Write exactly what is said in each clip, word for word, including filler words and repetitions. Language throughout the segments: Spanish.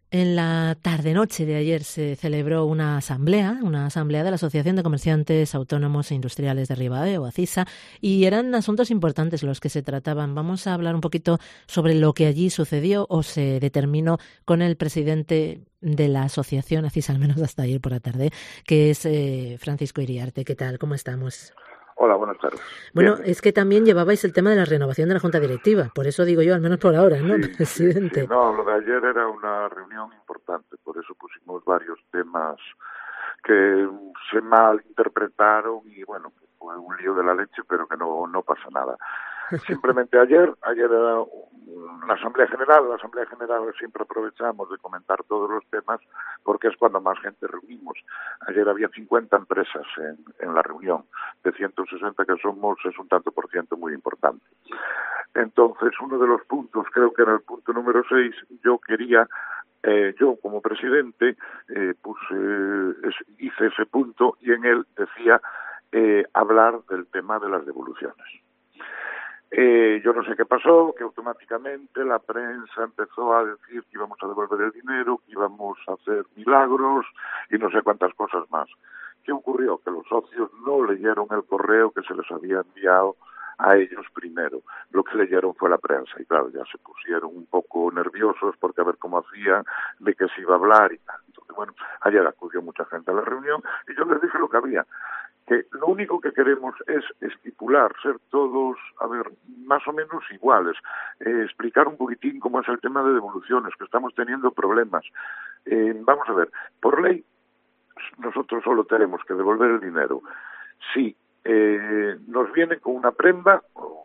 En la tarde-noche de ayer se celebró una asamblea, una asamblea de la Asociación de Comerciantes Autónomos e Industriales de Ribadeo, ACISA, y eran asuntos importantes los que se trataban. Vamos a hablar un poquito sobre lo que allí sucedió o se determinó con el presidente de la asociación ACISA, al menos hasta ayer por la tarde, que es eh, Francisco Iriarte. ¿Qué tal? ¿Cómo estamos? Hola, buenas tardes. Bueno, Bien. es que también llevabais el tema de la renovación de la Junta Directiva, por eso digo yo, al menos por ahora, ¿no, Sí, sí, sí. presidente? No, lo de ayer era una reunión importante, por eso pusimos varios temas que se malinterpretaron y bueno, fue un lío de la leche, pero que no, no pasa nada. Simplemente ayer, ayer era una asamblea general, la asamblea general siempre aprovechamos de comentar todos los temas porque es cuando más gente reunimos. Ayer había cincuenta empresas en, en la reunión, de ciento sesenta que somos, es un tanto por ciento muy importante. Entonces, uno de los puntos, creo que era el punto número seis, yo quería, eh, yo como presidente, eh, puse, es, hice ese punto y en él decía eh, hablar del tema de las devoluciones. Eh, yo no sé qué pasó, que automáticamente la prensa empezó a decir que íbamos a devolver el dinero, que íbamos a hacer milagros y no sé cuántas cosas más. ¿Qué ocurrió? Que los socios no leyeron el correo que se les había enviado a ellos primero. Lo que leyeron fue la prensa y claro, ya se pusieron un poco nerviosos porque a ver cómo hacían, de qué se iba a hablar y tal. Entonces, bueno, ayer acudió mucha gente a la reunión y yo les dije lo que había, que lo único que queremos es estipular, ser todos, a ver, más o menos iguales, eh, explicar un poquitín cómo es el tema de devoluciones, que estamos teniendo problemas. Eh, vamos a ver, por ley nosotros solo tenemos que devolver el dinero si eh, nos viene con una prenda o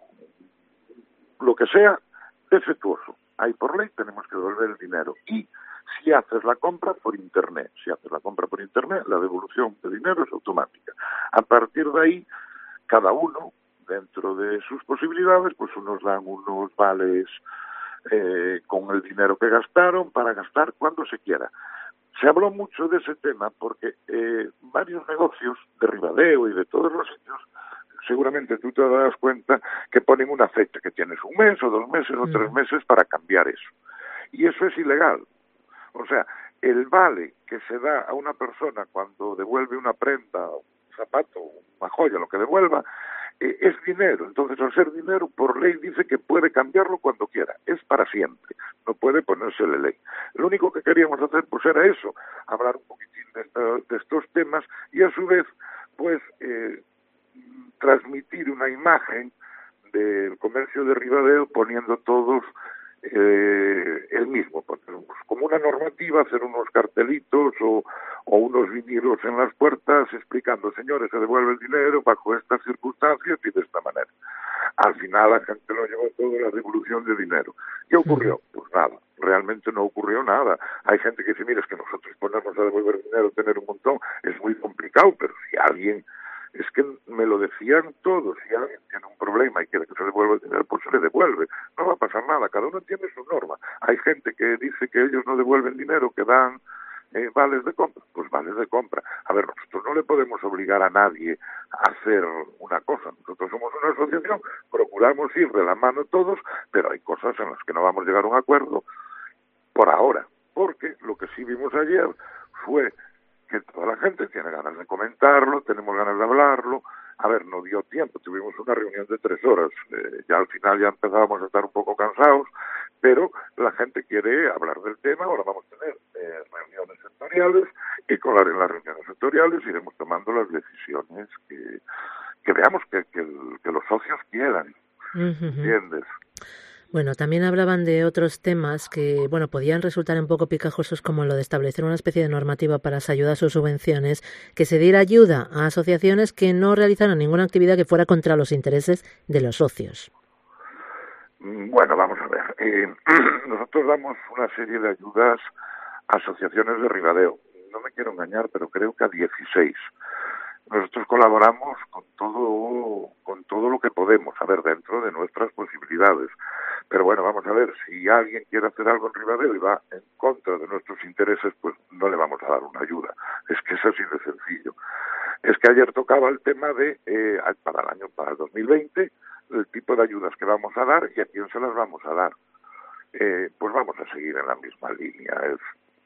lo que sea defectuoso. Ahí por ley tenemos que devolver el dinero. Y si haces la compra por Internet, si haces la compra por Internet, la devolución de dinero es automática. A partir de ahí, cada uno, dentro de sus posibilidades, pues unos dan unos vales eh, con el dinero que gastaron para gastar cuando se quiera. Se habló mucho de ese tema porque eh, varios negocios de Ribadeo y de todos los sitios, seguramente tú te das cuenta que ponen una fecha, que tienes un mes o dos meses o tres meses para cambiar eso. Y eso es ilegal. O sea, el vale que se da a una persona cuando devuelve una prenda, un zapato, una joya, lo que devuelva, eh, es dinero. Entonces, al ser dinero, por ley dice que puede cambiarlo cuando quiera. Es para siempre. No puede ponérsele ley. Lo único que queríamos hacer, pues, era eso, hablar un poquitín de, esta, de estos temas y, a su vez, pues, eh, transmitir una imagen del comercio de Ribadeo poniendo todos eh, el mismo, pues, como una normativa, hacer unos cartelitos o, o unos vinilos en las puertas explicando, señores, se devuelve el dinero bajo estas circunstancias y de esta manera. Al final la gente lo llevó todo la devolución de dinero. ¿Qué ocurrió? Pues nada, realmente no ocurrió nada. Hay gente que dice, mira, es que nosotros ponernos a devolver dinero, tener un montón, es muy complicado, pero si alguien... Es que me lo decían todos, si alguien tiene un problema y quiere que se devuelva el dinero, pues se le devuelve. No va a pasar nada, cada uno tiene su norma. Hay gente que dice que ellos no devuelven dinero, que dan eh, vales de compra, pues vales de compra. A ver, nosotros no le podemos obligar a nadie a hacer una cosa. Nosotros somos una asociación, procuramos ir de la mano todos, pero hay cosas en las que no vamos a llegar a un acuerdo por ahora. Porque lo que sí vimos ayer fue que toda la gente tiene ganas de comentarlo, tenemos ganas de hablarlo. A ver, no dio tiempo, tuvimos una reunión de tres horas, eh, ya al final ya empezábamos a estar un poco cansados, pero la gente quiere hablar del tema. Ahora vamos a tener eh, reuniones sectoriales y con las, en las reuniones sectoriales iremos tomando las decisiones que, que veamos que, que, el, que los socios quieran, Uh-huh. ¿entiendes? Bueno, también hablaban de otros temas que, bueno, podían resultar un poco picajosos, como lo de establecer una especie de normativa para las ayudas o subvenciones, que se diera ayuda a asociaciones que no realizaran ninguna actividad que fuera contra los intereses de los socios. Bueno, vamos a ver. Eh, nosotros damos una serie de ayudas a asociaciones de Ribadeo. No me quiero engañar, pero creo que a dieciséis. Nosotros colaboramos con todo, con todo lo que podemos, a ver, dentro de nuestras posibilidades. Pero bueno, vamos a ver, si alguien quiere hacer algo en Ribadeo y va en contra de nuestros intereses, pues no le vamos a dar una ayuda. Es que es así de sencillo. Es que ayer tocaba el tema de, eh, para el año, para el dos mil veinte, el tipo de ayudas que vamos a dar y a quién se las vamos a dar. Eh, pues vamos a seguir en la misma línea. Es,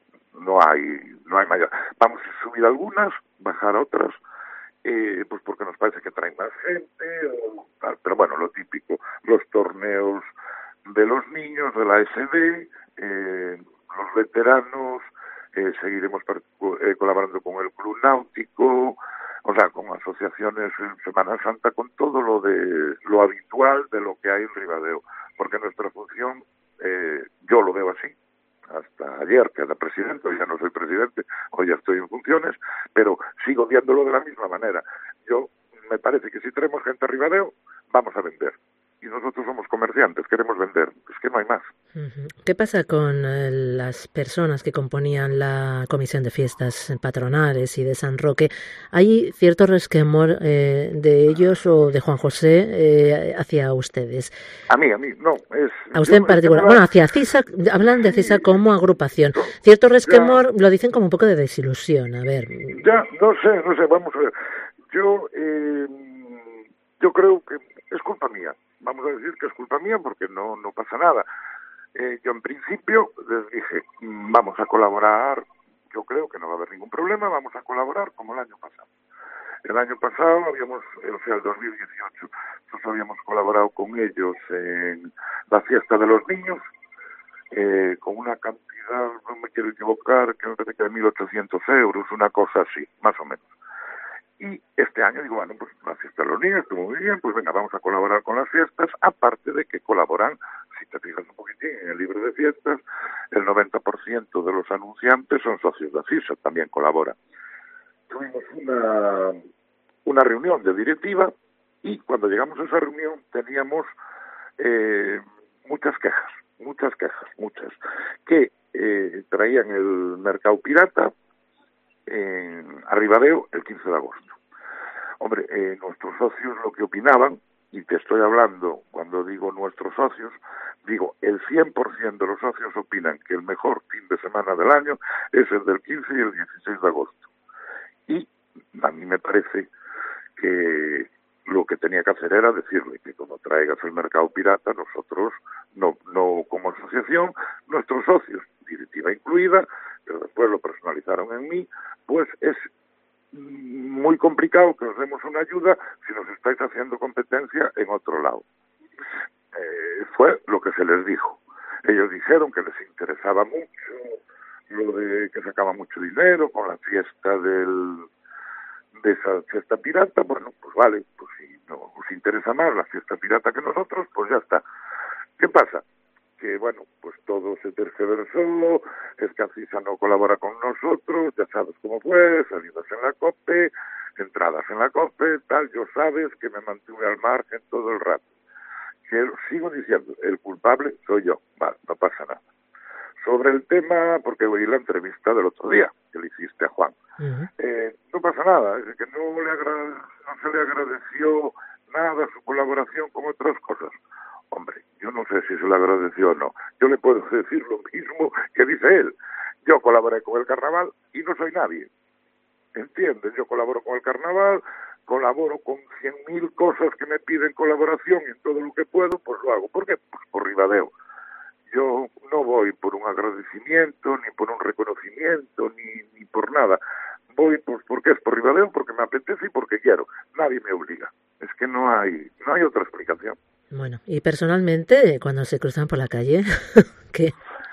no hay no hay mayor. Vamos a subir algunas, bajar otras, eh, pues porque nos parece que traen más gente, o tal. Pero bueno, lo típico, los torneos de los niños, de la A S D, eh, los veteranos, eh, seguiremos eh, colaborando con el Club Náutico, o sea, con asociaciones en Semana Santa, con todo lo de lo habitual de lo que hay en Ribadeo, porque nuestra función, eh, yo lo veo así, hasta ayer que era presidente, hoy ya no soy presidente, hoy ya estoy en funciones, pero sigo viéndolo de la misma manera. Yo, me parece que si tenemos gente a Ribadeo, vamos a vender. Y nosotros somos comerciantes, queremos vender, es que no hay más. ¿Qué pasa con eh, las personas que componían la Comisión de Fiestas Patronales y de San Roque? ¿Hay cierto resquemor eh, de ellos o de Juan José eh, hacia ustedes? A mí, a mí, no. Es, a usted yo, en particular. la... Bueno, hacia CISA, hablan de CISA como agrupación. No, Cierto resquemor ya, lo dicen como un poco de desilusión, a ver. Ya, no sé, no sé, vamos a ver. Yo, eh, yo creo que es culpa mía. Vamos a decir que es culpa mía porque no, no pasa nada. Eh, yo en principio les dije, vamos a colaborar, yo creo que no va a haber ningún problema, vamos a colaborar como el año pasado. El año pasado habíamos, o sea, el dos mil dieciocho, nosotros habíamos colaborado con ellos en la fiesta de los niños, eh, con una cantidad, no me quiero equivocar, que me parece que de mil ochocientos euros, una cosa así, más o menos. Y este año digo, bueno, pues la fiesta de los niños estuvo muy bien, pues venga, vamos a colaborar con las fiestas, aparte de que colaboran, si te fijas un poquitín en el libro de fiestas, el noventa por ciento de los anunciantes son socios de CISA, también colaboran. Tuvimos una, una reunión de directiva y cuando llegamos a esa reunión teníamos eh, muchas quejas, muchas quejas, muchas, que eh, traían el mercado pirata en Ribadeo el quince de agosto. Hombre, eh, nuestros socios lo que opinaban, y te estoy hablando, cuando digo nuestros socios, digo, el cien por ciento de los socios opinan que el mejor fin de semana del año es el del quince y el dieciséis de agosto. Y a mí me parece que lo que tenía que hacer era decirle que como traigas el mercado pirata, nosotros, no, no como asociación, nuestros socios, directiva incluida, pero después lo personalizaron en mí, pues es muy complicado que os demos una ayuda si nos estáis haciendo competencia en otro lado. Eh, fue lo que se les dijo. Ellos dijeron que les interesaba mucho lo de que sacaba mucho dinero con la fiesta del de esa fiesta pirata. Bueno, pues vale, pues si no os interesa más la fiesta pirata que nosotros, pues ya está. ¿Qué pasa? Que bueno, pues todo se tergiversó, es que Acisa no colabora con nosotros, ya sabes cómo fue, salidas en la COPE, entradas en la COPE, tal, yo sabes que me mantuve al margen todo el rato. Que sigo diciendo, el culpable soy yo, vale, no pasa nada. Sobre el tema, porque oí la entrevista del otro día, que le hiciste a Juan, uh-huh. eh, no pasa nada, es que no, le agrade, no se le agradeció nada su colaboración con otras cosas. Hombre, yo no sé si se le agradeció o no. Yo le puedo decir lo mismo que dice él. Yo colaboré con el carnaval y no soy nadie. ¿Entiendes? Yo colaboro con el carnaval, colaboro con cien mil cosas que me piden colaboración y en todo lo que puedo, pues lo hago. ¿Por qué? Pues por Ribadeo. Yo no voy por un agradecimiento, ni por un reconocimiento, ni, ni por nada. Voy pues porque es por Ribadeo, porque me apetece y porque quiero. Nadie me obliga. Es que no hay, no hay otra explicación. Bueno, y personalmente, cuando se cruzan por la calle, ¿qué?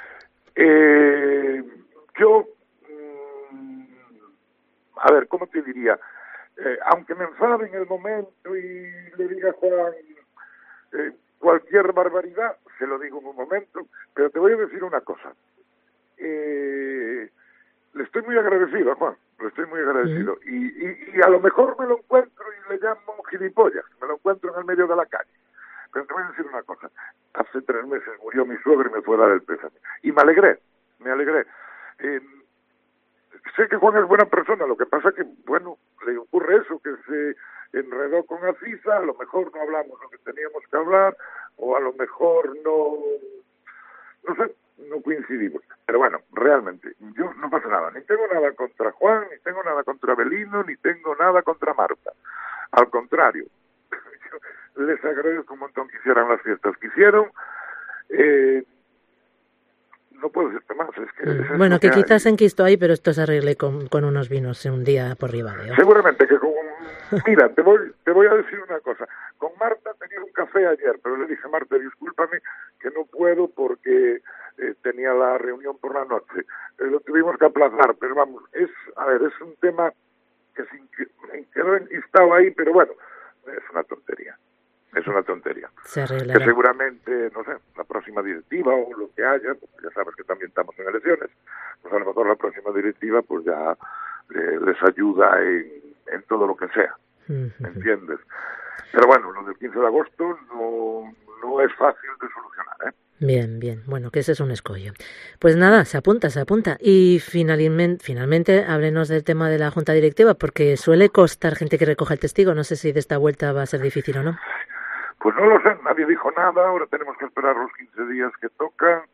Eh, yo, mmm, a ver, ¿cómo te diría? Eh, aunque me enfade en el momento y le diga a Juan eh, cualquier barbaridad, se lo digo en un momento, pero te voy a decir una cosa. Eh, le estoy muy agradecido a Juan, le estoy muy agradecido. ¿Sí? Y, y, y a lo mejor me lo encuentro y le llamo gilipollas, me lo encuentro en el medio de la calle. Pero te voy a decir una cosa, hace tres meses murió mi suegro y me fue a dar el pésame. Y me alegré, me alegré. Eh, sé que Juan es buena persona, lo que pasa que, bueno, le ocurre eso, que se enredó con Acisa, a lo mejor no hablamos lo que teníamos que hablar, o a lo mejor no, no sé, no coincidimos. Pero bueno, realmente, yo no pasa nada, ni tengo nada contra Juan, ni tengo nada contra Belino, ni tengo nada contra Marta. Al contrario, les agradezco un montón que hicieran las fiestas que hicieron. Eh, no puedo decirte más. Es que, mm. es Bueno, que, que hay. quizás enquisto ahí, pero esto se arregle con, con unos vinos un día por Ribadeo. Seguramente que con... Mira, te voy, te voy a decir una cosa. Con Marta tenía un café ayer, pero le dije, Marta, discúlpame que no puedo porque eh, tenía la reunión por la noche. Eh, lo tuvimos que aplazar, pero vamos, es, a ver, es un tema que se quedó enquistado ahí, pero bueno, es una tontería. Es una tontería. Se arreglará. Que seguramente, no sé, la próxima directiva o lo que haya, pues ya sabes que también estamos en elecciones, pues a lo mejor la próxima directiva pues ya eh, les ayuda en, en todo lo que sea, ¿me entiendes? Pero bueno, lo del quince de agosto no, no es fácil de solucionar, ¿eh? Bien, bien. Bueno, que ese es un escollo. Pues nada, se apunta, se apunta. Y finalmente, finalmente, háblenos del tema de la Junta Directiva, porque suele costar gente que recoja el testigo. No sé si de esta vuelta va a ser difícil o no. Pues no lo sé, nadie dijo nada, ahora tenemos que esperar los quince días que tocan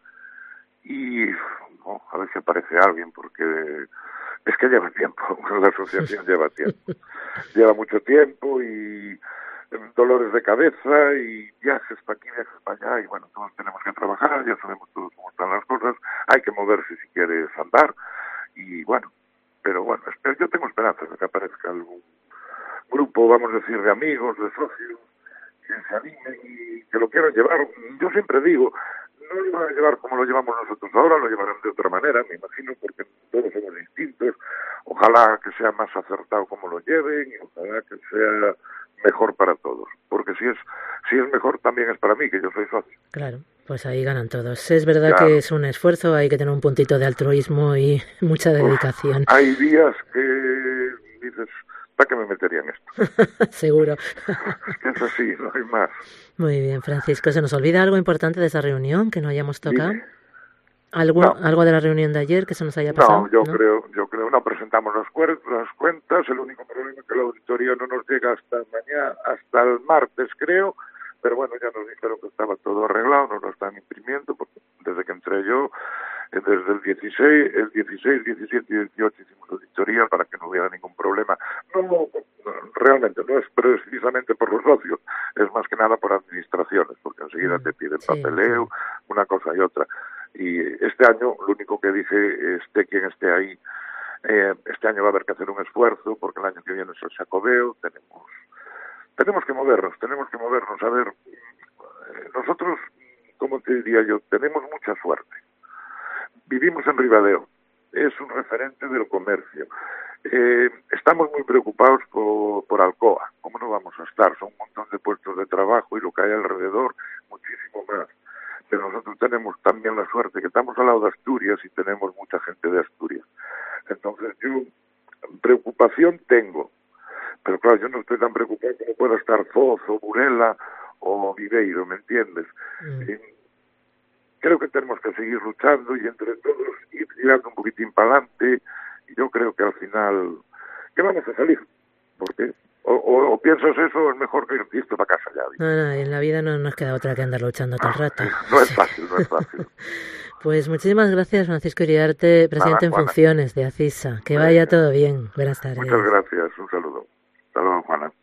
y oh, a ver si aparece alguien, porque es que lleva tiempo, la asociación lleva tiempo, lleva mucho tiempo y dolores de cabeza y viajes para aquí, viajes para allá y bueno, todos tenemos que trabajar, ya sabemos todos cómo están las cosas, hay que moverse si quieres andar y bueno, pero bueno, yo tengo esperanzas de que aparezca algún grupo, vamos a decir, de amigos, de socios, que se animen y que lo quieran llevar. Yo siempre digo, no lo van a llevar como lo llevamos nosotros ahora, lo llevarán de otra manera, me imagino, porque todos somos distintos. Ojalá que sea más acertado como lo lleven y ojalá que sea mejor para todos. Porque si es si es mejor, también es para mí, que yo soy socio. Claro, pues ahí ganan todos. Es verdad claro. que es un esfuerzo, hay que tener un puntito de altruismo y mucha dedicación. Uf, hay días que dices... ¿Para qué me metería en esto? Seguro. Es que es así, no hay más. Muy bien, Francisco. ¿Se nos olvida algo importante de esa reunión que no hayamos tocado? Dime. ¿Algo, no. ¿Algo de la reunión de ayer que se nos haya pasado? No, yo ¿no? creo, yo creo, no presentamos las, cuer- las cuentas, el único problema es que la auditoría no nos llega hasta mañana, hasta el martes creo, pero bueno, ya nos dijeron que estaba todo arreglado, nos lo están imprimiendo, porque desde que entré yo, desde el dieciséis, el dieciséis, diecisiete y dieciocho hicimos auditoría para que no hubiera ningún problema. No, no, realmente no es precisamente por los socios, es más que nada por administraciones, porque enseguida te piden papeleo, sí, sí. una cosa y otra. Y este año, lo único que dije, esté quien esté ahí, eh, este año va a haber que hacer un esfuerzo, porque el año que viene es el Xacobeo, tenemos, tenemos que movernos, tenemos que movernos. A ver, eh, nosotros, ¿cómo te diría yo? Tenemos mucha suerte. Vivimos en Ribadeo, es un referente del comercio. Eh, estamos muy preocupados por, por Alcoa, ¿cómo no vamos a estar? Son un montón de puestos de trabajo y lo que hay alrededor, muchísimo más. Pero nosotros tenemos también la suerte que estamos al lado de Asturias y tenemos mucha gente de Asturias. Entonces yo, preocupación tengo, pero claro, yo no estoy tan preocupado como pueda estar Foz o Burela o Viveiro, ¿me entiendes? Mm. Eh, creo que tenemos que seguir luchando y entre todos ir tirando un poquitín para adelante y yo creo que al final, que vamos a salir, porque o, o, o piensas eso, es mejor que ir listo para casa ya. No, no, en la vida no nos queda otra que andar luchando todo el rato. No es fácil, no es fácil. Pues muchísimas gracias, Francisco Iriarte, presidente Nada, en funciones de ACISA. Que vaya todo bien. Buenas tardes. Muchas gracias, un saludo. Hasta luego, Juana.